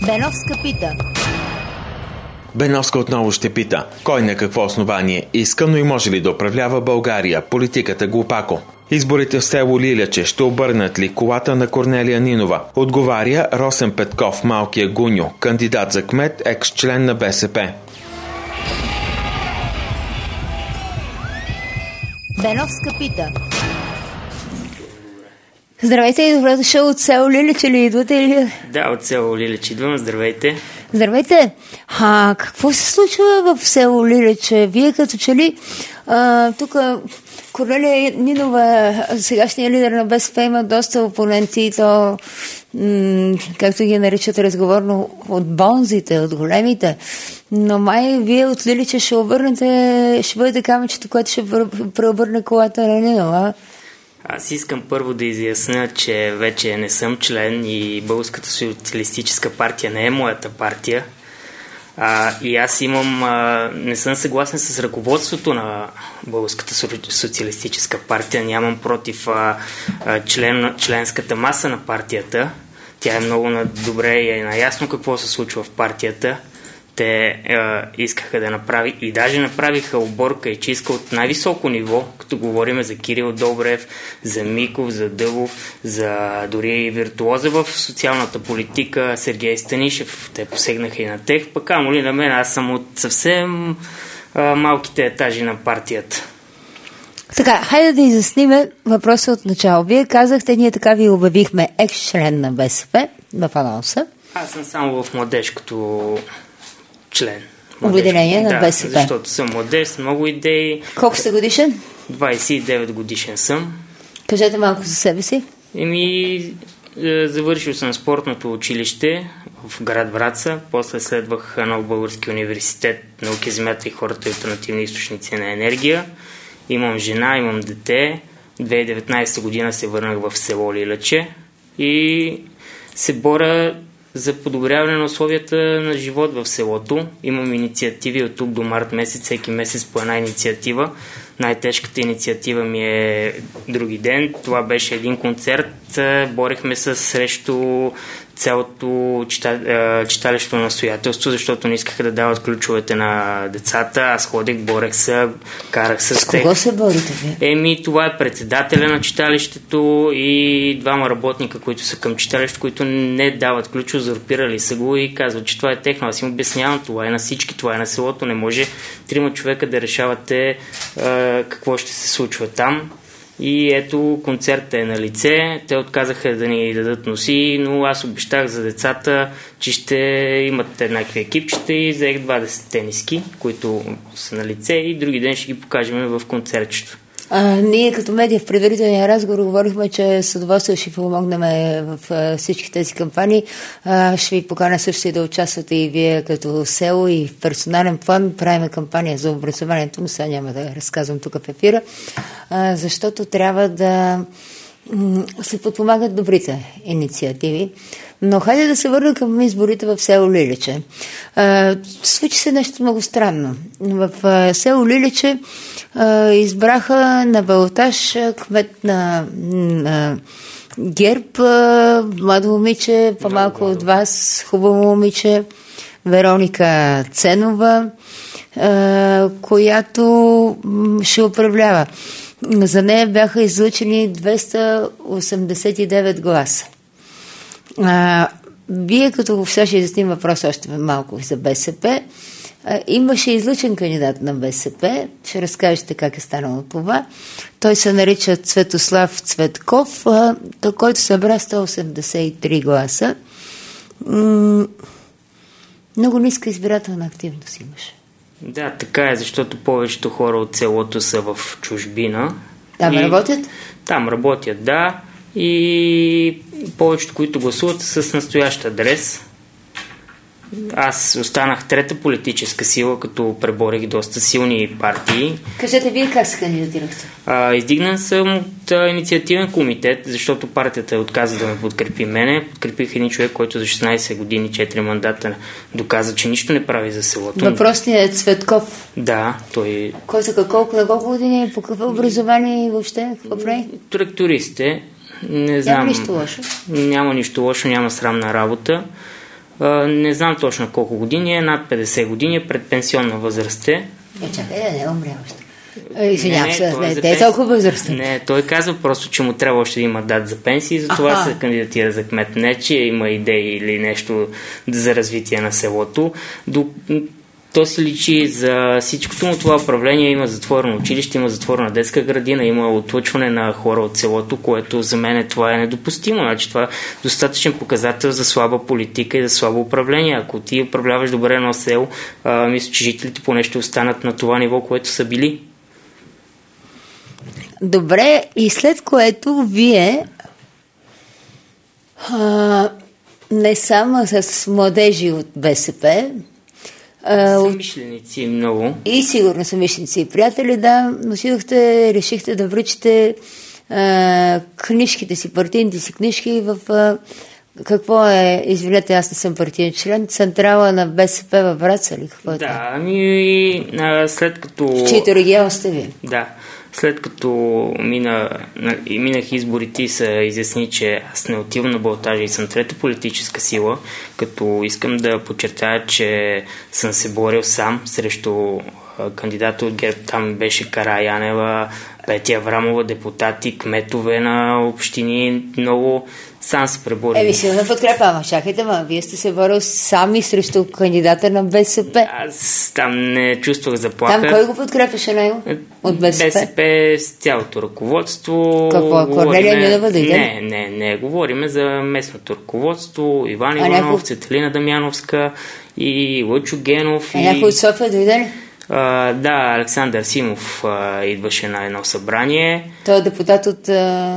Беновска пита. Беновска отново ще пита: кой на какво основание иска, но и може ли да управлява България? Политиката глупако. Изборите в село Лиляче ще обърнат ли колата на Корнелия Нинова? Отговаря Росен Петков, малкия Гуньо, кандидат за кмет, екс-член на БСП. Беновска пита. Здравейте и добре дошъл от село Лиляче ли идвате или? Да, от село Лиляче идвам. Здравейте. Здравейте. Какво се случва в село Лиляче? Вие като че ли тук Корнелия Нинова, сегашният лидер на БСП, има доста опоненти и то, както ги наричат разговорно, от бонзите, от големите. Но май вие от Лиляче ще бъдете камъчето, което ще преобърне колата на Нинова. Аз искам първо да изясня, че вече не съм член и Българската социалистическа партия не е моята партия. И аз не съм съгласен с ръководството на Българската социалистическа партия. Нямам против членската маса на партията. Тя е много добре и е наясно какво се случва в партията. Те искаха да направи и даже направиха оборка и чистка от най-високо ниво, като говорим за Кирил Добрев, за Миков, за Дъбов, за дори виртуоза в социалната политика Сергей Станишев. Те посегнаха и на тех, пък амо ли на мен, аз съм от съвсем малките етажи на партията. Така, хайде да изясниме въпроса от начало. Вие казахте, ние така ви обявихме екс-член на БСП в анонса. Аз съм само в младежкото член. Обединение на БСП. Защото съм младеж, с много идеи. Колко сте годишен? 29 годишен съм. Кажете малко за себе си. Завършил съм спортното училище в град Враца, после следвах Нов български университет науки, земята и хората и алтернативни източници на енергия. Имам жена, имам дете. 2019 година се върнах в село Лиляче и се боря за подобряване на условията на живот в селото. Имам инициативи от тук до март месец, всеки месец по една инициатива. Най-тежката инициатива ми е други ден. Това беше един концерт. Борехме се срещу цялото читалището настоятелство, защото не искаха да дават ключовете на децата. Аз ходех, борех се, карах се с тях. С кого се борите ви? Това е председателя на читалището и двама работника, които са към читалището, които не дават ключ, узурпирали са го и казват, че това е техно. Аз им обяснявам, това е на всички, това е на селото. Не може 3 човека да решавате какво ще се случва там. И ето, концертът е на лице, те отказаха да ни дадат носи, но аз обещах за децата, че ще имат еднакви екипчета и взех 20 тениски, които са на лице и други ден ще ги покажем в концертчето. Ние като медия в предварителния разговор говорихме, че с удоволствие ще помогнем в всички тези кампании. Ще ви поканя също и да участвате и вие като село и в персонален план. Правим кампания за образованието, но сега няма да разказвам тук в ефира, защото трябва да се подпомагат добрите инициативи. Но хайде да се върна към изборите в село Лиляче. Случи се нещо много странно. В село Лиляче избраха на балотаж кмет на ГЕРБ, младо момиче, по-малко от вас, хубаво момиче, Вероника Ценова, която ще управлява. За нея бяха излъчени 289 гласа. Вие като сега ще изясним въпрос още малко за БСП. Имаше излъчен кандидат на БСП. Ще разкажете как е станало това. Той се нарича Цветослав Цветков, който събра 183 гласа. Много ниска избирателна активност имаше. Да, така е, защото повечето хора от селото са в чужбина. Там работят? Там работят, да. И повечето, които гласуват, са с настоящ адрес. Аз останах трета политическа сила, като преборих доста силни партии. Кажете, вие как се кандидатирахте? Издигнан съм от инициативен комитет, защото партията отказа да ме подкрепи мене. Подкрепих един човек, който за 16 години, 4 мандата доказа, че нищо не прави за селото. Въпросният е Цветков. Да, той... Който на колко години, по какво образование въобще? Какво прави? Тракторист е. Не знам. Няма нищо лошо? Няма нищо лошо, няма срамна работа. Не знам точно колко години е, над 50 години, предпенсионна възраст е. Чакай, не умря още. Извинявам се, не е толкова възрастен. Не, той казва просто, че му трябва още да има дат за пенсии, затова се кандидатира за кмет. Не, че има идеи или нещо за развитие на селото. То се личи за всичкото му това управление. Има затворено училище, има затворена детска градина, има отлъчване на хора от селото, което за мен това е недопустимо. Значи това е достатъчен показател за слаба политика и за слабо управление. Ако ти управляваш добре едно село, мисля, че жителите поне ще останат на това ниво, което са били. Добре, и след което вие не само с младежи от БСП, съмишленици много. И сигурно съмишленици и приятели, решихте да връчите книжките си, партийните си книжки в какво е, извинете, аз не съм партиен член, централа на БСП във Враца ли? Какво е това? След като... В чието регион сте ви? Да. След като минах изборите и се изясни, че аз не отивам на балотажа и съм трета политическа сила, като искам да подчертая, че съм се борил сам срещу кандидата от ГЕРБ. Там беше Караянева, Петя Аврамова, депутати, кметове на общини, много сам се преборил. Силна подкрепа, чакайте, вие сте се борил сами срещу кандидата на БСП. Аз там не чувствах заплаха. Там кой го подкрепяше него? От БСП? БСП с цялото ръководство. Какво? Корнелия Нинова дойде? Не. Говориме за местното ръководство. Иван Иванов, Цветелина Дамяновска и Лъчо Генов. Някой от София дойде ли? Да, Александър Симов идваше на едно събрание. Той е депутат от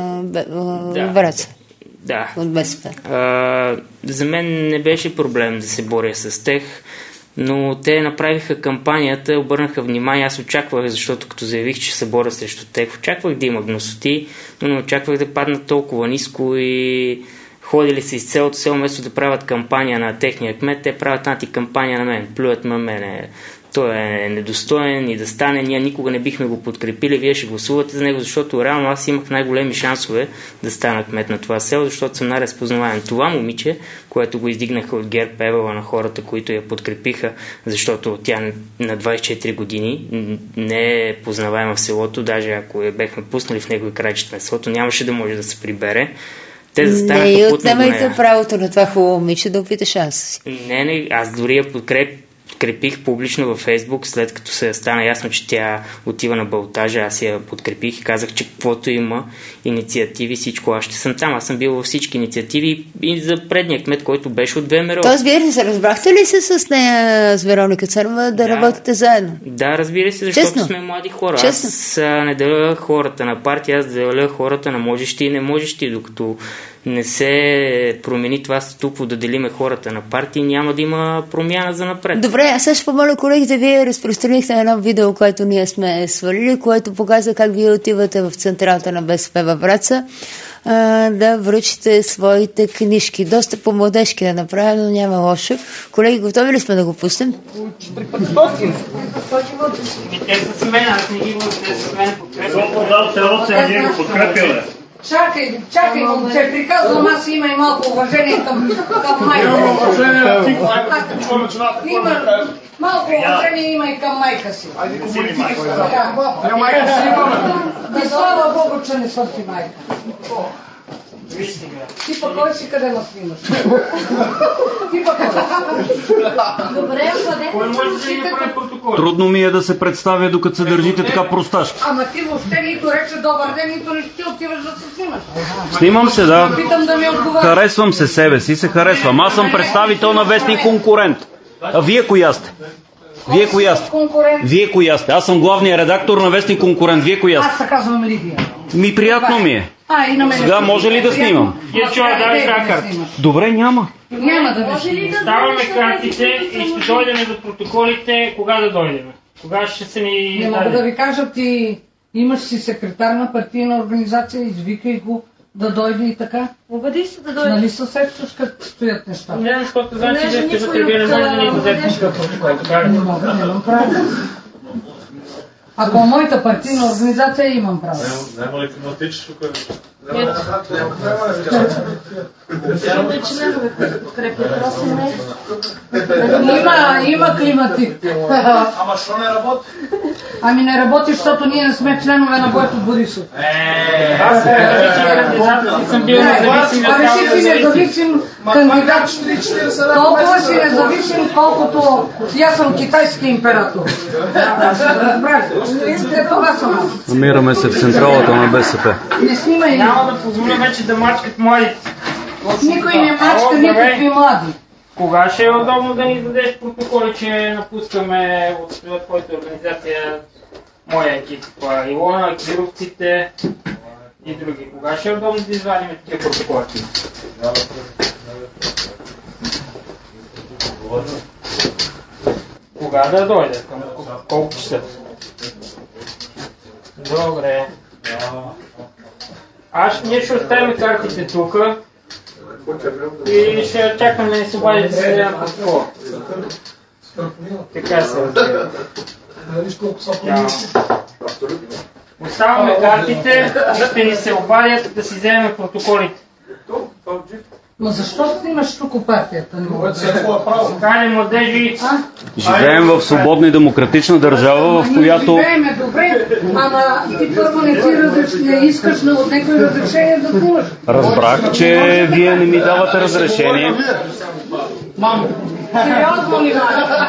Враца. Да. От БСП. За мен не беше проблем да се боря с тях, но те направиха кампанията, обърнаха внимание. Аз очаквах, защото като заявих, че се боря срещу тях, очаквах да има гносоти, но не очаквах да паднат толкова ниско и ходили се из цялото село, вместо да правят кампания на техния кмет, те правят антикампания на мен, плюят на мене. Той е недостоен и да стане, ние никога не бихме го подкрепили, вие ще гласувате за него, защото реално аз имах най-големи шансове да стана кмет на това село, защото съм най-разпознаваем. Това момиче, което го издигнаха от ГЕРБ Певала на хората, които я подкрепиха, защото тя на 24 години не е познаваема в селото, даже ако я бехме пуснали в него и крайчета на селото, нямаше да може да се прибере. Не отнемайте правото на това хубаво момиче да опиташ шанса си. Не, аз дори я подкрепих публично във Фейсбук, след като се стана ясно, че тя отива на балотажа, аз я подкрепих и казах, че каквото има инициативи, всичко аз ще съм там. Аз съм бил във всички инициативи и за предния кмет, който беше от ВМРО. Тоест, вие не се разбрахте ли се с нея, с Вероника Църнова, да работите заедно? Да, разбира се, защото сме млади хора. Честно. Аз не деля хората на партия, аз деля хората на можещи и не можещи, докато не се промени това статукво да делиме хората на партии, няма да има промяна за напред. Добре, аз ще помоля колегите, вие разпространихте едно видео, което ние сме свалили, което показва как вие отивате в централата на БСП във Враца да връчите своите книжки. Доста по-младежки да направим, но няма лошо. Колеги, готови ли сме да го пустим? Те са с мен, аз не ги с мен подкрепяме. Чакай, момче, приказвам, аз има и малко уважение към майка. Малко уважение има и към майка си. И слава Богу, че не съм ти майка. Ти пък кой си, къде ме снимаш? Ти пък добре, трудно ми е да се представя, докато се държите така просташки. Ама ти въобще нито рече добър ден, нито не ти отиваш да се снимаш. Снимам се, да. Питам да ми отговаря. Харесвам се себе си, се харесвам. Аз съм представител на вестник Конкурент. А вие коя сте? Вие коя сте? Аз съм главният редактор на вестник Конкурент. Вие коя сте? Аз се казвам Лидия. Приятно ми е. Сега може ли да снимам? Добре, няма. Няма да виж. Ставаме картите и ще дойдем за протоколите. Кога да дойдем? Кога ще се ни... Не мога да ви кажа, ти имаш си секретар на партийна организация, извикай го да дойде и така. Обади се да дойде. Нали се сещаш как стоят нещата? Не, защото значи вие сте вътре, вие не може да ни дадете протокол. Не мога, нямам право. Ако моята партийна организация имам право. Няма ли да натичаш тук? Има климатик. Ама що не работи? Ами не работи, защото ние не сме членове на Бойко Борисов. Аз съм бил независим. Реши си независим кандидат. Толкова си независим, колкото аз съм китайски император. Това съм. Намираме се в централата на БСП. Не снимай. Няма да позволя вече да мачкат младите. Никой не мачка никакви млади. Кога ще е удобно да ни дадеш протоколи, че напускаме от твоята организация, моя екип, Илона, кировците и други? Кога ще е удобно да извадим такива протоколи? Кога да дойде? Колко часа? Добре. Ние ще оставим картите тук и ще чакам да ни се обадите да се дадем протокола. Така се разбира. Оставаме картите, ще ни се обадят да си вземем протоколите. Но защо снимаш тук партията? Кали младежи. Живеем в свободна и демократична държава, в която... Живееме добре, ама ти първо не искаш от някой разрешение да снимаш. Разбрах, че вие не ми давате разрешение. Мамо, сериозно ли?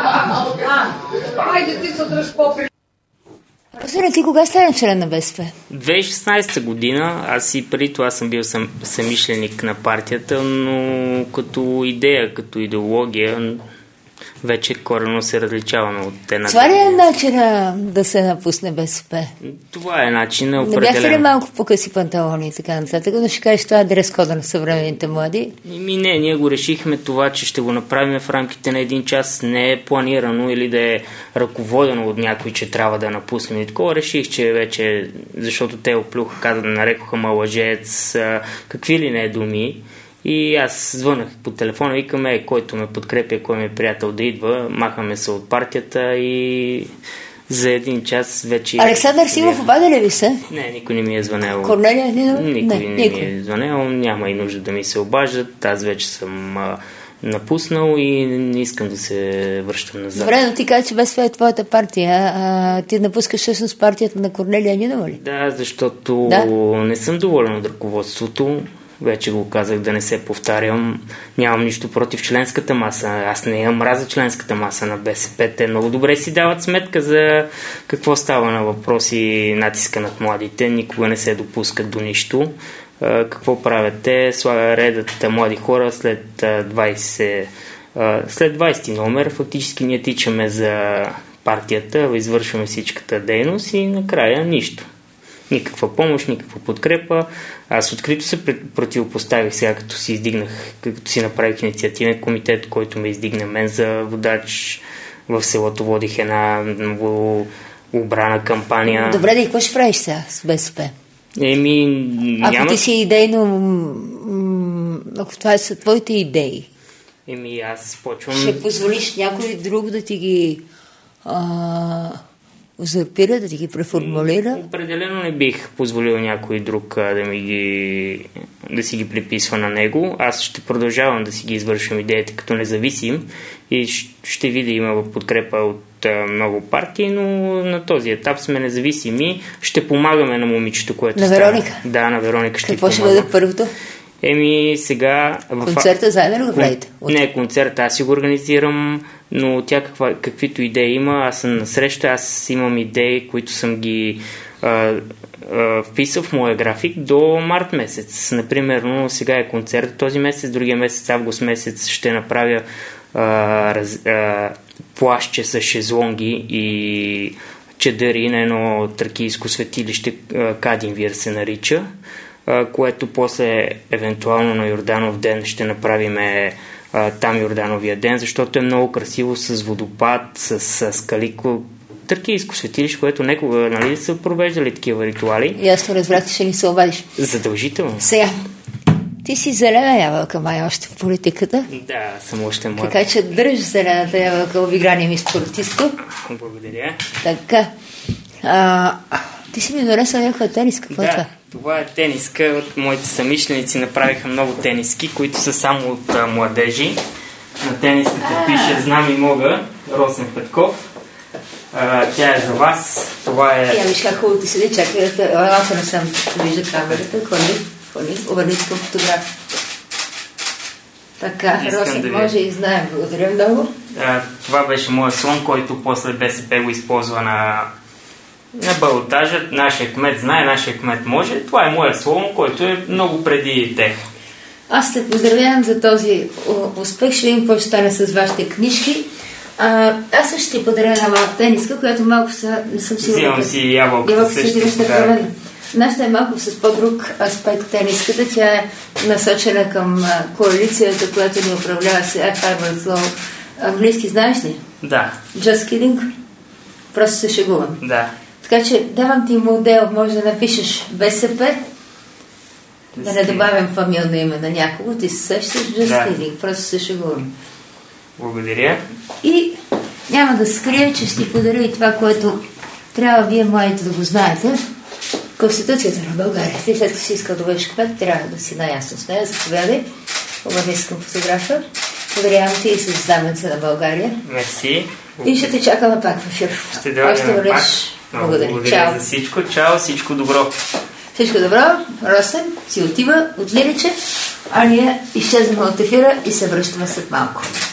Айде ти се дръж по-при... Росина, ти кога стана член на БСП? 2016 година, аз и преди това съм бил самишленик на партията, но като идея, като идеология, вече коренно се различаваме от една. Това ли е начина да се напусне БСП? Това е начинът определен. Не бяхте ли малко по-къси панталони и така нататък, но ще кажеш това е дрес-кода на съвременните млади? Не, ние го решихме това, че ще го направим в рамките на един час. Не е планирано или да е ръководено от някой, че трябва да напуснем. И такова реших, че вече, защото те оплюха, нарекоха ма лъжец, какви ли не думи. И аз звънах по телефона, викаме, който ме подкрепя, кой ми е приятел да идва, махаме се от партията и за един час вече... Александър Симов обади ли ви се? Не, никой не ми е звънел. Корнелия Нинова? Никой не ми е звънел, няма и нужда да ми се обаждат, аз вече съм напуснал и не искам да се връщам назад. Добре, но ти каза, че БСП е твоята партия, ти напускаш всъщност партията на Корнелия Нинова ли? Да, защото не съм доволен от ръководството. Вече го казах, да не се повтарям. Нямам нищо против членската маса. Аз не я мразя членската маса на БСП. Те много добре си дават сметка за какво става на въпроси, натиска над младите. Никога не се допускат до нищо. Какво правят те? Редат млади хора след 20 номер. Фактически ние тичаме за партията, извършваме всичката дейност и накрая нищо. Никаква помощ, никаква подкрепа. Аз открито се противопоставих сега, като си направих инициативен комитет, който ме издигна мен за водач. В селото водих една много обрана кампания. Добре, да и какво ще правиш сега с БСП? Ако ти си идейно... Ако това са твоите идеи, аз почвам... ще позволиш някой друг да ти ги... узурпира, да ти ги преформулира? Определено не бих позволил някой друг да си ги приписва на него. Аз ще продължавам да си ги извършвам идеите като независим и ще видя, има подкрепа от много партии, но на този етап сме независими. Ще помагаме на момичето, което става. На Вероника? Да, на Вероника ще какво ще бъде първото? Сега... Концерта заедно ли го правите? Не, концерта аз си го организирам, но тя каквито идеи има, аз съм на среща, аз имам идеи, които съм ги вписал в моя график до март месец. Например, сега е концерт този месец, другия месец, август месец ще направя плащче с шезлонги и чадъри на едно тракийско светилище, Кадинвир се нарича, което после евентуално на Йорданов ден ще направим там Йордановия ден, защото е много красиво с водопад, с скали, тракийско светилище, което некога са провеждали такива ритуали. Ясно разбрах, че ще ни се обадиш. Задължително. Сега, ти си зелена ябълка, май още в политиката. Да, съм още млад. Така че държиш зелената ябълка, обиграние ми спортисто. Благодаря. Така. Ти си ми донесъл някаква тениска, какво е това? Това е тениска от моите съмишленици. Направиха много тениски, които са само от младежи. На тениската пише "Знам и мога", Росен Петков. Тя е за вас. Това е... Я виж как хубаво ти седи, чакай, аз не съм вижда камерата. Хони, обърнете към фотография. Така, Росен може и знаем. Благодаря много. Това беше моят слон, който после БСП го използва на балотажа. Нашия кмет знае, нашия кмет може. Това е моят слон, който е много преди тех. Аз те поздравявам за този успех. Ще видим какво ще стане с вашите книжки. Аз също ти подаря една малка тениска, която малко не съм сигурна. Взимам си ябълката също. Нашата е малко с по-друг аспект тениската. Тя е насочена към коалицията, която ни управлява сега, Fiber Flow. Английски знаеш ли? Да. Just kidding? Просто се шегувам. Да. Така че давам ти модел, може да напишеш БСП, да не добавям фамилно име на някого, ти се сещаш Just kidding, просто се шегувам. Благодаря. И няма да скрия, че ще ти подаря и това, което трябва вие младите да го знаете. Конституцията на България. Ти след като си искал да бъдеш кмет, трябва да си наясно с нея. Заповядай. Обърни се към фотографа. Поверявам ти и с знаменца на България. Мерси. И ще те чакаме пак в ефир. Ще дойдем пак. Благодаря. Чао. За всичко. Чао, всичко добро. Всичко добро. Росен си отива от Лиличе, а ние изчезваме от ефира и се връщаме след малко.